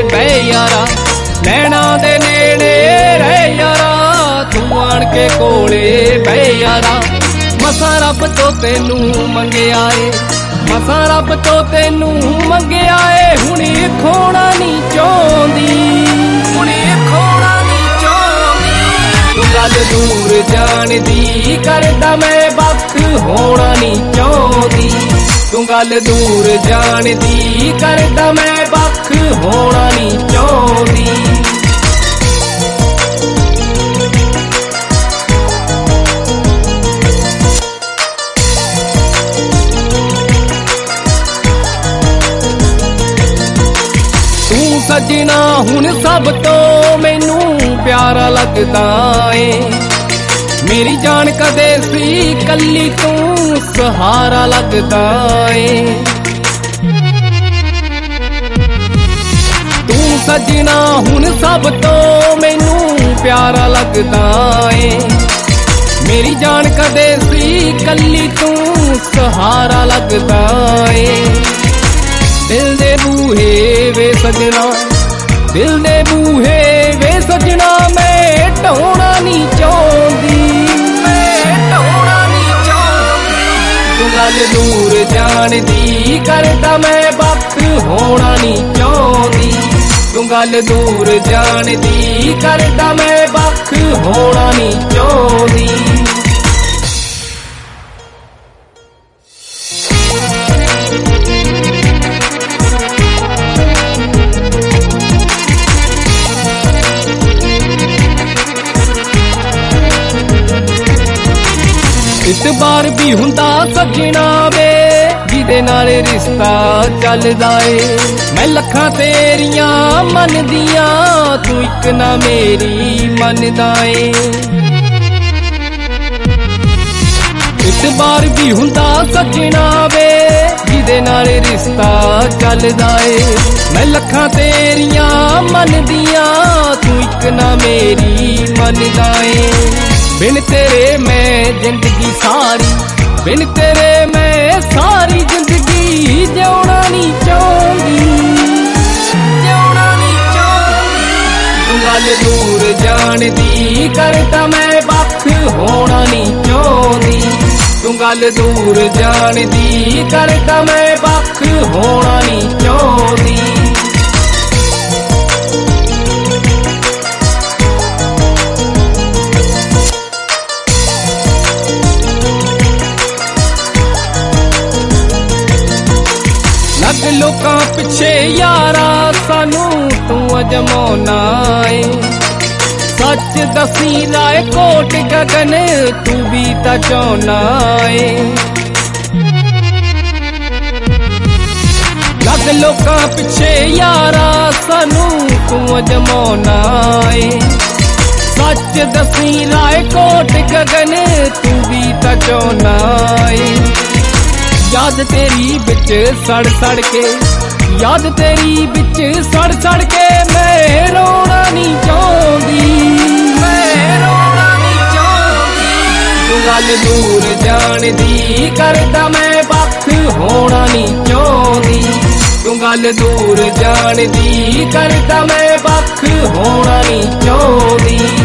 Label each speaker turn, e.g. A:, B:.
A: ਬਹਿ ਯਾਰਾ, ਨੈਣਾ ਦੇ ਨੇੜੇ ਰਹਿ ਯਾਰਾ, ਤੂੰ ਆਣ ਕੇ ਕੋਲੇ ਬਹਿ ਯਾਰਾ। ਮਸਾਂ ਰੱਬ ਤੋਂ ਤੈਨੂੰ ਮੰਗਿਆ ਏ, ਮਸਾਂ ਰੱਬ ਤੋਂ ਤੈਨੂੰ ਮੰਗਿਆ ਏ, ਹੁਣੀ ਖੋਣਾ ਨਹੀਂ ਚਾਹੁੰਦੀ, ਹੁਣੀ ਖੋਣਾ ਨਹੀਂ ਚਾਹੁੰਦੀ। ਤੂੰ ਗੱਲ ਦੂਰ ਜਾਣ ਦੀ ਕਰਦਾ ਮੈਂ, ਵਕਤ ਹੋਣਾ ਨਹੀਂ ਚਾਹੁੰਦੀ। ਤੂੰ ਗੱਲ ਦੂਰ ਜਾਣ ਦੀ ਕਰਦਾ ਮੈਂ, ਵਕਤ ਹੋਣਾ ਨਹੀਂ ਚਾਹੁੰਦੀ। ਤੂੰ ਸੱਜਣਾ ਹੁਣ ਸਭ ਤੋਂ ਮੈਨੂੰ ਪਿਆਰਾ ਲੱਗਦਾ ਏ, ਮੇਰੀ ਜਾਨ ਕਦੇ ਸੀ ਕੱਲੀ ਤੂੰ ਸਹਾਰਾ ਲੱਗਦਾ ਏ। ਤੂੰ ਸੱਜਣਾ ਹੁਣ ਸਭ ਤੋਂ ਮੈਨੂੰ ਪਿਆਰਾ ਲੱਗਦਾ ਏ, ਮੇਰੀ ਜਾਨ ਕਦੇ ਸੀ ਕੱਲੀ ਤੂੰ ਸਹਾਰਾ ਲੱਗਦਾ ਏ। ਦਿਲ ਦੇ ਬੂਹੇ ਵੇ ਸਜਣਾ, ਦਿਲ ਦੇ ਬੂਹੇ ਵੇ ਸਜਣਾ, ਮੈਂ ਢਾਉਣਾ ਨਹੀਂ ਚਾਹੁੰਦੀ, ਮੈਂ ਢਾਉਣਾ ਨਹੀਂ ਚਾਹੁੰਦੀ। ਤੂੰ ਗੱਲ ਦੂਰ ਜਾਣ ਦੀ ਕਰਦਾ ਮੈਂ, ਵਕਤ ਹੋਣਾ ਨਹੀਂ ਚਾਹੁੰਦੀ। ਤੂੰ ਗੱਲ ਦੂਰ ਜਾਣ ਦੀ ਕਰਦਾ ਮੈਂ, ਵਕਤ ਹੋਣਾ ਨਹੀਂ ਚਾਹੁੰਦੀ। ਇਤਬਾਰ ਵੀ ਹੁੰਦਾ ਸੱਜਣਾ ਵੇ, ਜਿਹਦੇ ਨਾਲ ਰਿਸ਼ਤਾ ਚੱਲਦਾ ਏ। ਮੈਂ ਲੱਖਾਂ ਤੇਰੀਆਂ ਮੰਨਦੀਆਂ, ਤੂੰ ਇੱਕ ਨਾ ਮੇਰੀ ਮੰਨਦਾ ਏ। ਇਤਬਾਰ ਵੀ ਹੁੰਦਾ ਸੱਜਣਾ ਵੇ, ਜਿਹਦੇ ਨਾਲ ਰਿਸ਼ਤਾ ਚੱਲਦਾ ਏ। ਮੈਂ ਲੱਖਾਂ ਤੇਰੀਆਂ ਮੰਨਦੀਆਂ, ਤੂੰ ਇੱਕ ਨਾ ਮੇਰੀ ਮੰਨਦਾ ਏ। ਬਿਨ ਤੇਰੇ ਮੈਂ ਜ਼ਿੰਦਗੀ ਸਾਰੀ, ਬਿਨ ਤੇਰੇ ਮੈਂ ਸਾਰੀ ਜ਼ਿੰਦਗੀ ਜਿਉਣਾ ਨਹੀਂ ਚਾਹੁੰਦੀ, ਜਿਉਣਾ ਨਹੀਂ ਚਾਹੁੰਦੀ। ਤੂੰ ਗੱਲ ਦੂਰ ਜਾਣ ਦੀ ਕਰਦਾ ਮੈਂ, ਵਕਤ ਹੋਣਾ ਨਹੀਂ ਚਾਹੁੰਦੀ। ਤੂੰ ਗੱਲ ਦੂਰ ਜਾਣ ਦੀ ਕਰਦਾ ਮੈਂ, ਵਕਤ ਹੋਣਾ ਨਹੀਂ ਚਾਹੁੰਦੀ। ਲੱਗ ਲੋਕਾਂ ਪਿੱਛੇ ਯਾਰਾ, ਸਾਨੂੰ ਤੂੰ ਅਜਮਾਉਣਾ ਏ। ਸੱਚ ਦਸੀ ਰਾਏ ਕੋਟ ਗਗਨ, ਤੂੰ ਵੀ ਤਾਂ ਚਾਹੁੰਨਾ ਏ। ਲੱਗ ਲੋਕਾਂ ਪਿੱਛੇ ਯਾਰਾ, ਸਾਨੂੰ ਤੂੰ ਅਜਮਾਉਣਾ ਏ। ਸੱਚ ਦਸੀ ਰਾਏ ਕੋਟ ਗਗਨ, ਤੂੰ ਵੀ ਤਾਂ ਚਾਹੁੰਨਾ ਏ। ਯਾਦ ਤੇਰੀ ਵਿੱਚ ਸੜ ਸੜ ਕੇ, ਯਾਦ ਤੇਰੀ ਵਿੱਚ ਸੜ ਸੜ ਕੇ, ਮੈਂ ਰੋਣਾ ਨਹੀਂ ਚਾਹੁੰਦੀ, ਮੈਂ ਰੋਣਾ ਨਹੀਂ ਚਾਹੁੰਦੀ। ਤੂੰ ਗੱਲ ਦੂਰ ਜਾਣ ਦੀ ਕਰਦਾ ਮੈਂ, ਵਕਤ ਹੋਣਾ ਨਹੀਂ ਚਾਹੁੰਦੀ। ਤੂੰ ਗੱਲ ਦੂਰ ਜਾਣ ਦੀ ਕਰਦਾ ਮੈਂ, ਵਕਤ ਹੋਣਾ ਨਹੀਂ ਚਾਹੁੰਦੀ।